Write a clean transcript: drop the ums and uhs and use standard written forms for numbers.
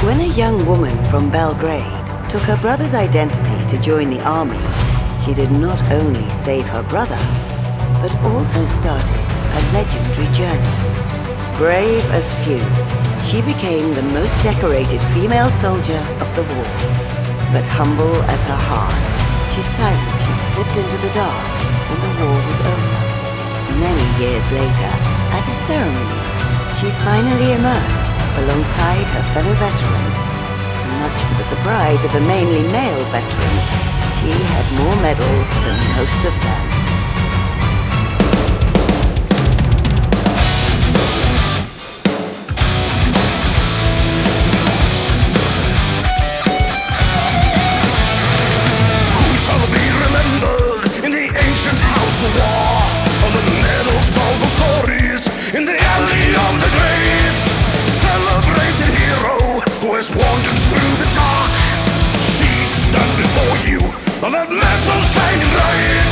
When a young woman from Belgrade took her brother's identity to join the army, she did not only save her brother, but also started a legendary journey. Brave as few, she became the most decorated female soldier of the war. But humble as her heart, she silently slipped into the dark when the war was over. Many years later, at a ceremony, she finally emerged alongside her fellow veterans. And much to the surprise of the mainly male veterans, she had more medals than most of them. Who shall be remembered in the ancient house of war? On the medals of the stories in the alley of the graves. Celebrated hero who has wandered through the dark. She stands before you on that metal shining blade.